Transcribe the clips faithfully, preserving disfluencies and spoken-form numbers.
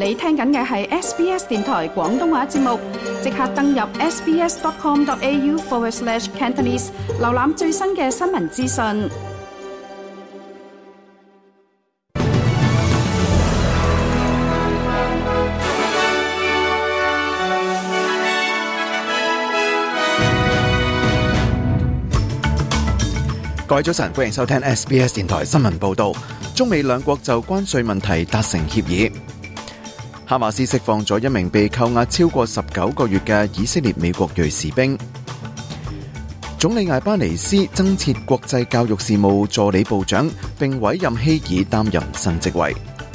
你聽緊嘅係 S B S 電台廣東話節目，即刻登入 sbs.com.au forward slash Cantonese， 瀏覽最新嘅新聞資訊。 各位早晨，歡迎收聽 S B S 電台新聞報道。中美兩國就關稅問題達成協議。哈馬斯釋放咗一名被扣押超過十九個月嘅以色列美國裔士兵。總理艾巴尼斯增設國際教育事務助理部長，並委任希爾擔任新職位。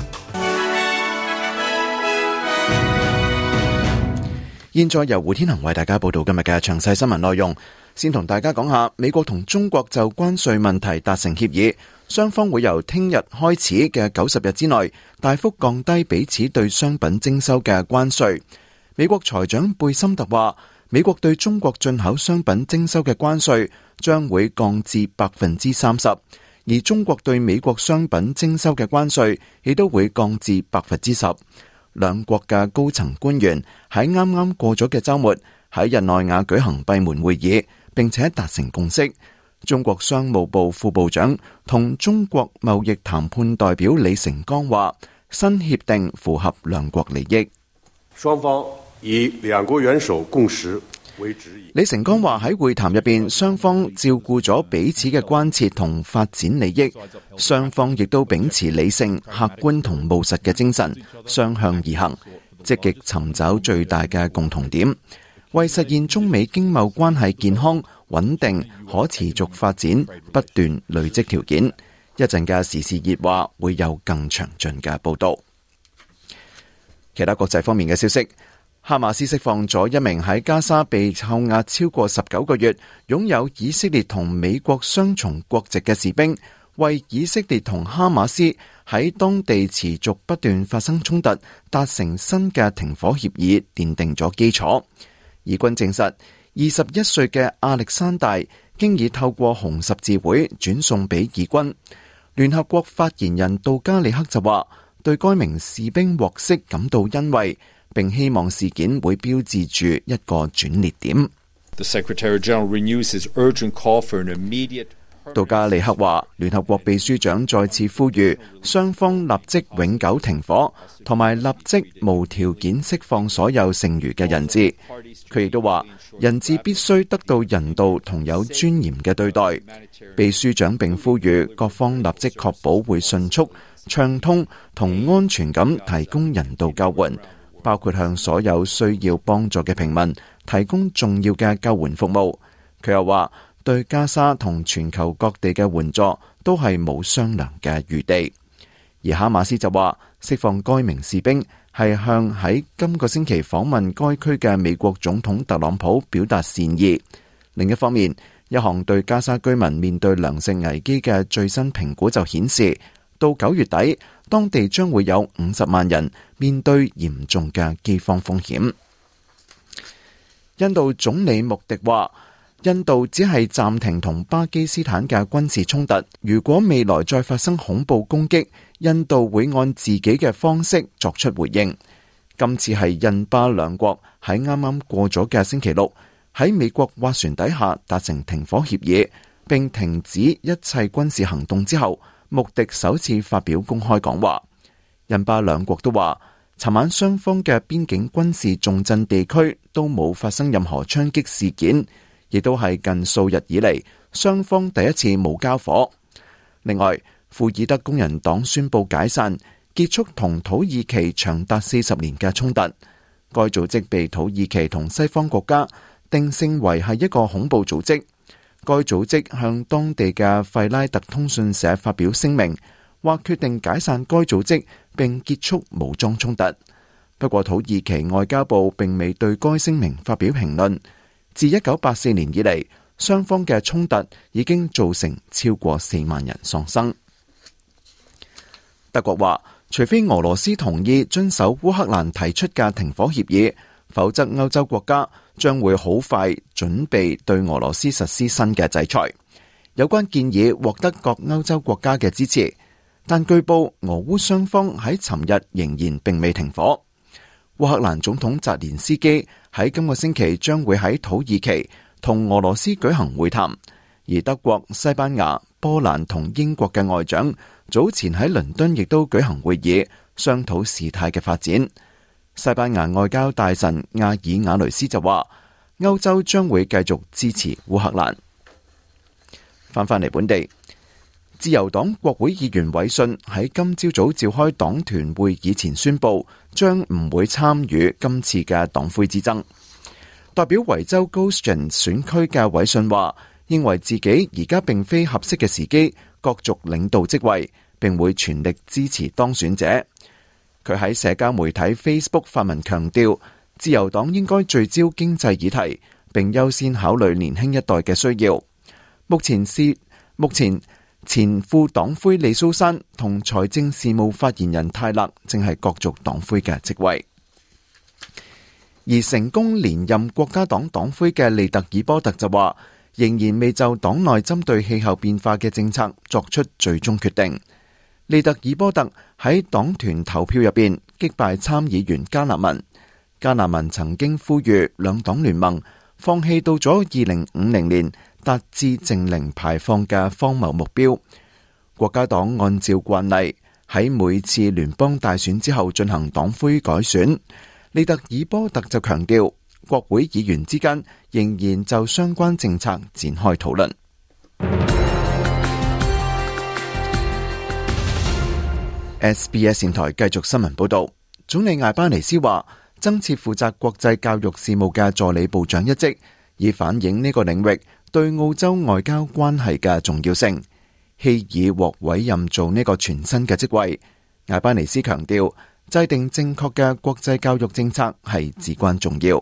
現在由胡天恒為大家報道今日嘅詳細新聞內容。先同大家講下，美國同中國就關稅問題達成協議，雙方會由聽日開始嘅九十日之內大幅降低彼此對商品徵收嘅關稅。美國財長貝森特話，美國對中國進口商品徵收嘅關稅將會降至百分之三十，而中國對美國商品徵收嘅關稅亦都會降至百分之十。兩國嘅高層官員喺啱啱過咗嘅週末喺日內瓦舉行閉門會議，並且達成共識。中國商務部副部長同中國貿易談判代表李成鋼話，新協定符合兩國利益。 雙方以兩國元首共識為指引。 李成鋼話喺會談入邊，雙方照顧咗彼此嘅關切同發展利益，雙方亦都秉持理性、客觀同務實嘅精神，相向而行，積極尋找最大嘅共同點，為實現中美經貿關係健康、穩定、可持續發展不斷累積條件。一陣嘅時事熱話會有更詳盡嘅報道。其他國際方面嘅消息，哈馬斯釋放咗一名喺加沙被扣押超過十九個月、擁有以色列同美國雙重國籍嘅士兵，為以色列同哈馬斯喺當地持續不斷發生衝突達成新嘅停火協議奠定咗基礎。以軍證實，二十一歲嘅亞歷山大經已透過紅十字會轉送俾以軍。聯合國發言人杜加里克就話，對該名士兵獲釋感到欣慰，並希望事件會標誌住一個轉捩點。 The Secretary General renews his urgent call for an immediate 杜加里克話，聯合國秘書長再次呼籲雙方立即永久停火，同埋立即無條件釋放所有剩餘嘅人質。佢亦都話，人質必須得到人道同有尊嚴嘅對待。秘書長並呼籲各方立即確保會迅速、暢通同安全咁提供人道救援，包括向所有需要幫助嘅平民提供重要嘅救援服務。佢又話，對加沙同全球各地嘅援助都係冇商量嘅餘地。而哈馬斯就話，釋放該名士兵係向喺今個星期訪問該區嘅美國總統特朗普表達善意。另一方面，一項對加沙居民面對糧食危機嘅最新評估就顯示，到九月底，當地將會有五十萬人面對嚴重嘅饑荒風險。印度總理穆迪話，印度只係暫停同巴基斯坦嘅軍事衝突，如果未來再發生恐怖攻擊，印度會按自己嘅方式作出回應。今次係印巴兩國喺啱啱過咗嘅星期六，喺美國斡旋底下達成停火協議，並停止一切軍事行動之後，穆迪首次發表公開講話。印巴兩國都話，尋晚雙方嘅邊境軍事重鎮地區都冇發生任何槍擊事件，亦都係近數日以嚟雙方第一次冇交火。另外，庫爾德工人黨宣布解散，結束同土耳其長達四十年嘅衝突。該組織被土耳其同西方國家定性為係一個恐怖組織。該組織向當地嘅費拉特通訊社發表聲明，話決定解散該組織並結束武裝衝突。不過土耳其外交部並未對該聲明發表評論。自一九八四年以嚟，雙方嘅衝突已經造成超過四萬人喪生。德國話，除非俄羅斯同意遵守烏克蘭提出嘅停火協議，否則歐洲國家將會好快準備對俄羅斯實施新嘅制裁。有關建議獲得各歐洲國家嘅支持。 但據報俄烏雙方喺尋日仍然並未停火。烏克蘭總統澤連斯基喺今個星期將會喺土耳其同俄羅斯舉行會談，而德國、西班牙、波蘭同英國嘅外長早前喺倫敦亦都舉行會議，商討事態嘅發展。西班牙外交大臣亞爾瓦雷斯就話，歐洲將會繼續支持烏克蘭。翻返嚟本地，自由黨國會議員韋信喺今朝早召開黨團會議前宣布，將唔會參與今次嘅黨魁之爭。代表維州 Goshen 選區嘅韋信話，認為自己而家並非合適嘅時機角逐領導職位，並會全力支持當選者。佢喺社交媒體 Facebook 發文強調，自由黨應該聚焦經濟議題，並優先考慮年輕一代嘅需要。目前是目前前副黨魁李蘇珊同財政事務發言人泰勒正係角逐黨魁嘅職位。而成功連任國家黨黨魁嘅利特爾波特就話，仍然未就黨內針對氣候變化嘅政策作出最終決定。利特爾波特喺黨團投票入邊擊敗參議員加納文。加納文曾經呼籲兩黨聯盟放棄到咗二零五零年達至淨零排放嘅荒謬目標。國家黨按照慣例喺每次聯邦大選之後進行黨魁改選。利特爾波特就強調，國會議員之間仍然就相關政策展開討論。S B S 電台繼續新聞報道，總理艾巴尼斯話增設負責國際教育事務嘅助理部長一職，以反映呢個領域對澳洲外交關係嘅重要性。希爾獲委任做呢個全新嘅職位。艾巴尼斯強調，制定正確嘅國際教育政策係至關重要。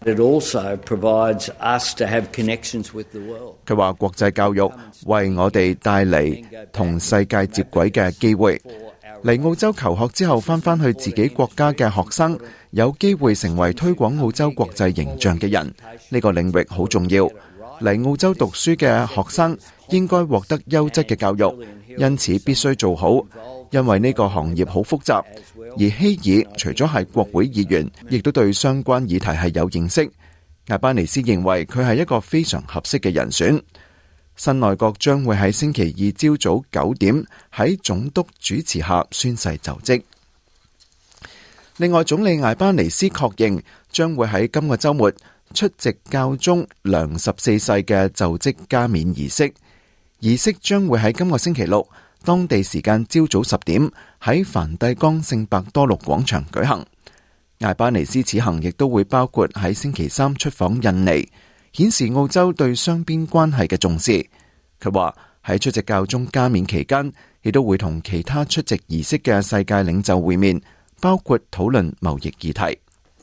佢話國際教育為我哋帶嚟同世界接軌嘅機會。嚟澳洲求學之後翻返去自己國家嘅學生，有機會成為推廣澳洲國際形象嘅人，呢個領域好重要。嚟澳洲讀書嘅學生應該獲得優質嘅教育，因此必須做好，因為呢個行業好複雜。而希爾除咗係國會議員，亦都對相關議題係有認識。艾巴尼斯認為佢係一個非常合適嘅人選。新內閣將會喺星期二朝早九點喺總督主持下宣誓就職。另外，總理艾巴尼斯確認將會喺今個週末出席教宗良十四世嘅就職加冕儀式。儀式將會喺今個星期六當地時間朝早十點喺梵蒂岡聖伯多祿廣場舉行。艾巴尼斯此行亦都會包括喺星期三出訪印尼，顯示澳洲對雙邊關係嘅重視。佢話喺出席教宗加冕期間，亦都會同其他出席儀式嘅世界領袖會面，包括討論貿易議題。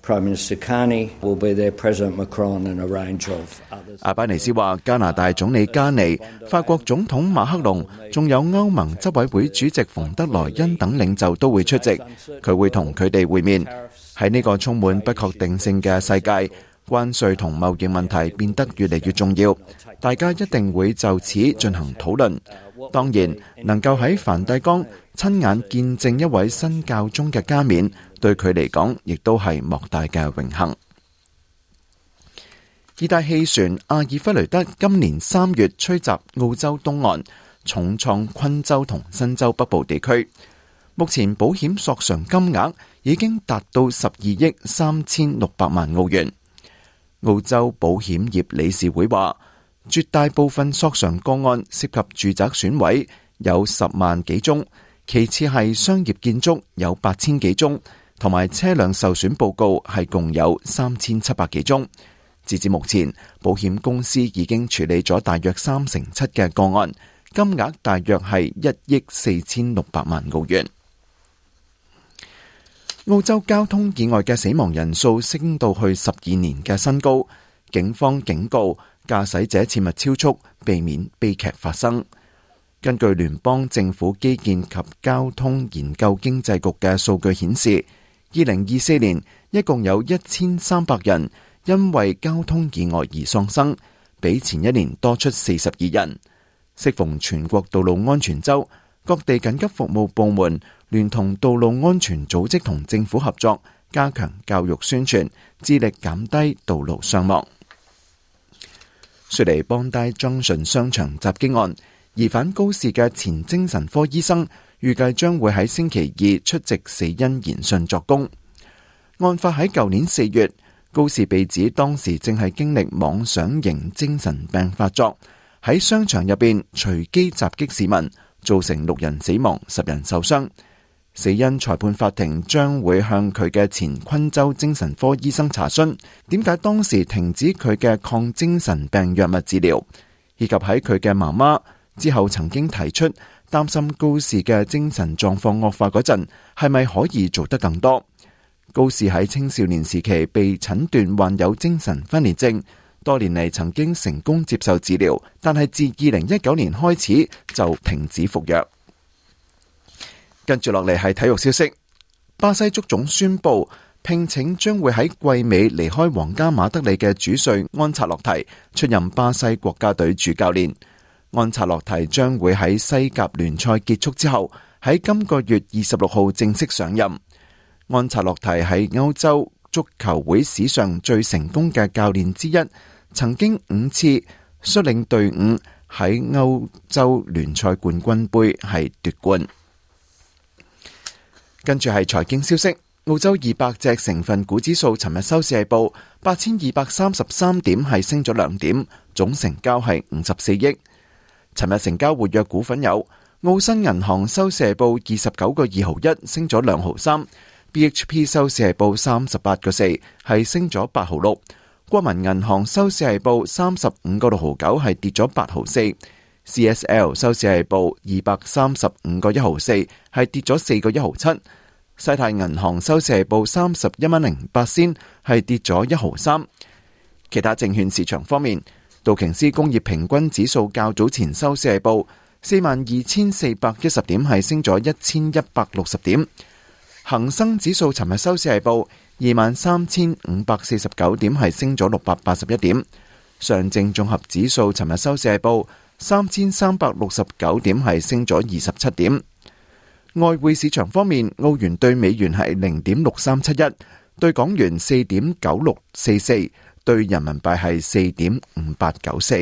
阿巴尼斯話，加拿大總理加尼、法國總統馬克龍，仲有歐盟執委會主席馮德萊恩等領袖都會出席，佢會同佢哋會面。喺呢個充滿不確定性嘅世界，關稅同貿易問題變得越嚟越重要，大家一定會就此進行討論。當然，能夠喺梵蒂岡親眼見證一位新教宗嘅加冕，對佢嚟講亦都係莫大嘅榮幸。熱帶氣旋阿爾弗雷德今年三月吹襲澳洲東岸，重創昆州同新州北部地區。目前保險索償金額已經達到十二億三千六百萬澳元。澳洲保險業理事會話，絕大部分索償個案涉及住宅損毀，有十萬幾宗，其次係商業建築有八千幾宗，同埋車輛受損報告係共有三千七百幾宗。截至目前，保險公司已經處理咗大約三成七嘅個案，金額大約係一億四千六百萬澳元。澳洲交通意外嘅死亡人數升到去十二年嘅新高，警方警告駕駛者切勿超速，避免悲劇發生。根據聯邦政府基建及交通研究經濟局嘅數據顯示，二零二四年一共有一千三百人因為交通意外而喪生，比前一年多出四十二人。適逢全國道路安全週， 各地緊急服務部門聯同道路安全組織同政府合作，加強教育宣傳，致力減低道路傷亡。雪梨邦大 Junction 商場襲擊案，疑犯高士嘅前精神科醫生預計將會喺星期二出席死因研訊作供。案發喺舊年四月，高士被指當時正係經歷妄想型精神病發作，喺商場入邊隨機襲擊市民，造成六人死亡、十人受傷。死因裁判法庭將會向佢嘅前昆州精神科醫生查詢，點解當時停止佢嘅抗精神病藥物治療，以及喺佢嘅媽媽之後曾經提出擔心高士嘅精神狀況惡化嗰陣，係咪可以做得更多？高士喺青少年時期被診斷患有精神分裂症，多年嚟曾經成功接受治療，但係自二零一九年開始就停止服藥。跟住落嚟係體育消息，巴西足總宣布聘請將會喺季尾離開皇家馬德里嘅主帥安察洛提出任巴西國家隊主教練。安察洛提將會喺西甲聯賽結束之後，喺今個月二十六號正式上任。安察洛提係歐洲足球會史上最成功嘅教練之一，曾經五次率領隊伍喺歐洲聯賽冠軍盃係奪冠。跟住係財經消息，澳洲二百隻成分股指數尋日收市係報八千二百三十三點，係升咗兩點，總成交係五十四億。尋日成交活躍股份有澳新銀行收市係報二十九個二毫一，升咗兩毫三；B H P 收市係報三十八個四，係升咗八毫六；國民銀行收市係報三十五個六毫九，係跌咗八毫四。C S L 收市係報二百三十五個一毫四，係跌咗四個一毫七。世泰銀行收市係報三十一蚊零八仙，係跌咗一毫三。其他證券市場方面，道瓊斯工業平均指數較早前收市係報四萬二千四百一十點，係升咗一千一百六十點。恒生指數尋日收市係報二萬三千五百四十九點，係升咗六百八十一點。上證綜合指數尋日收市係報三千三百六十九點，係升咗二十七點。外匯市場方面，澳元對美元係零點六三七一，對港元四點九六四四，對人民幣係四點五八九四。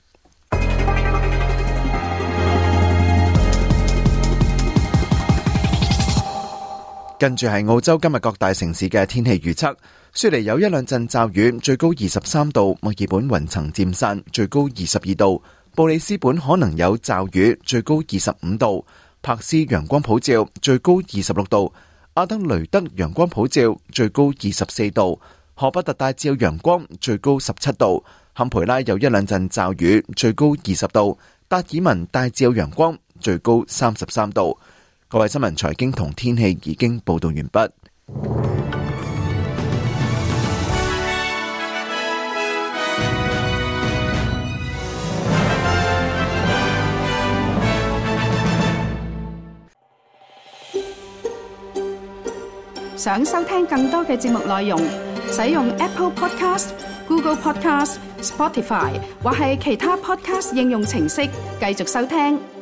跟住係澳洲今日各大城市嘅天氣預測。雪梨有一兩陣驟雨，最高二十三度；墨爾本雲層漸散，最高二十二度；布里斯本可能有驟雨，最高二十五度；柏斯陽光普照，最高二十六度；阿德雷德陽光普照，最高二十四度；荷伯特大致有陽光，最高十七度；坎培拉有一兩陣驟雨，最高二十度；達爾文大致有陽光，最高三十三度。各位新聞財經同天氣已經報道完畢。 想收聽更多嘅節目內容，使用 Apple Podcast、Google Podcast、Spotify 或係其他 Podcast 應用程式繼續收聽。